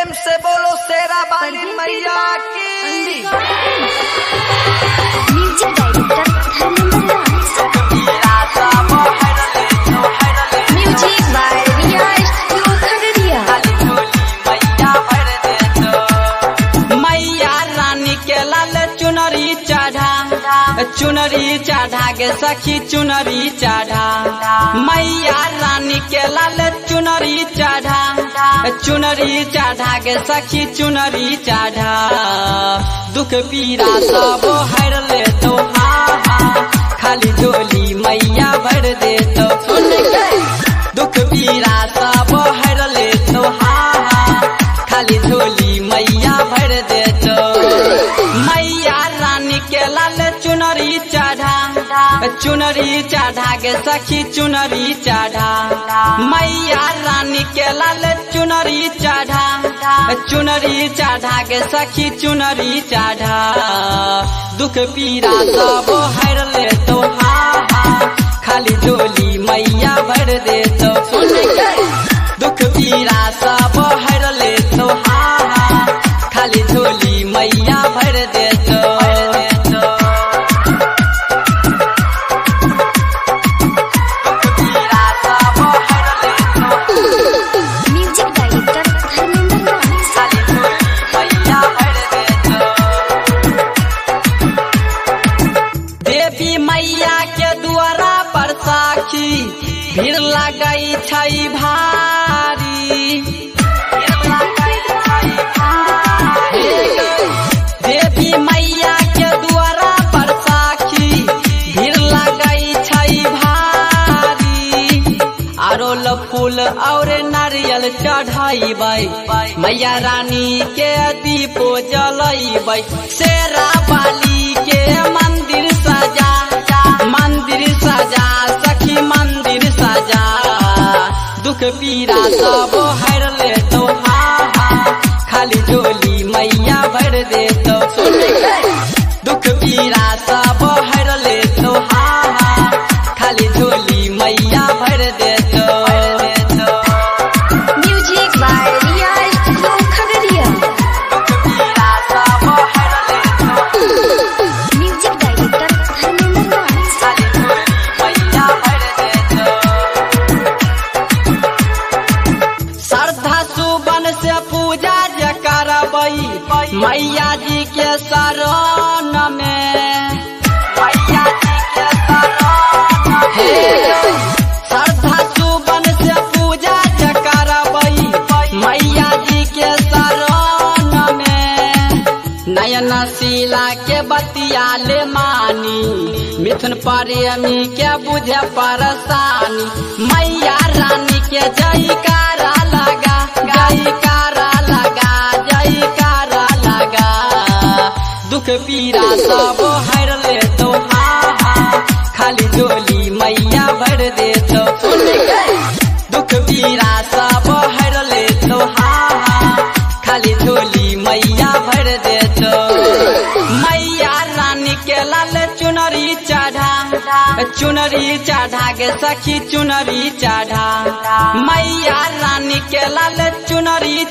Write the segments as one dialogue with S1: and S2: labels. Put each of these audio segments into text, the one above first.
S1: प्रेम से बोलो शेरा वाली मैया की।
S2: मैया रानी के लाल चुनरी चढ़ा के सखी चुनरी चढ़ा। मैया रानी के लाल चुनरी चढ़ा के सखी चुनरी चढ़ा। दुख पीड़ा सब हर ले तो खाली झोली मैया भर दे तो। दुख पीड़ा सब हर ले तो खाली झोली मैया भर दे तो। मैया रानी के लाल चुनरी चढ़ा के सखी चुनरी चढ़ा। मैया रानी के लाल चुनरी चढ़ा के सखी चुनरी चढ़ा। दुख पीड़ा सब हर ले तो खाली झोली मैया भर दे तो। दुख पीड़ा सब हर ले तो खाली झोली मैया भर दे तो। देवी मैया के द्वारा पर साखी भीड़ लगई छई भारी। देवी मैया के द्वारा पर साखी भीड़ लगई छई भारी। अरोल फूल और नारियल चढ़ाई मैया रानी के दीपो जलैबै। शेरा वाली के मंदिर सजा सखी मंदिर सजा। दुख पीड़ा सब हर ले तो खाली झोली मैया भर दे तो। दुख पीड़ा सब हर ले तो खाली झोली मैया भर दे तो। पूजा ज करबै मैया जी के शरण में। मैया जी के श्रद्धा सुबन से पूजा ज करबै मैया जी के शरण में। नयना शीला के बतिया ले मानी मिथुन प्रेमी के बुझे परेशानी। मैया रानी के जयकारा लगा दुख पीड़ा सब हर ले तो खाली झोली मैया भर दे तो। दुख पीड़ा सब हर ले तो खाली झोली मैया भर दे तो। मैया रानी के लाल चुनरी चढ़ा के सखी चुनरी चढ़ा। मैया रानी के लाल चुनरी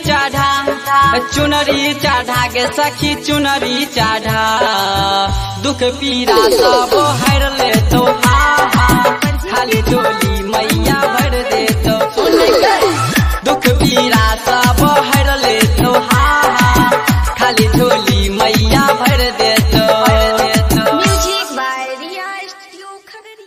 S2: चढ़ा के सखी चुनरी चढ़ा। दुख पीड़ा सब हर ले तो खाली झोली मैया भर दे तो। दुख पीड़ा सब हर ले तो खाली झोली मैया भर दे तो।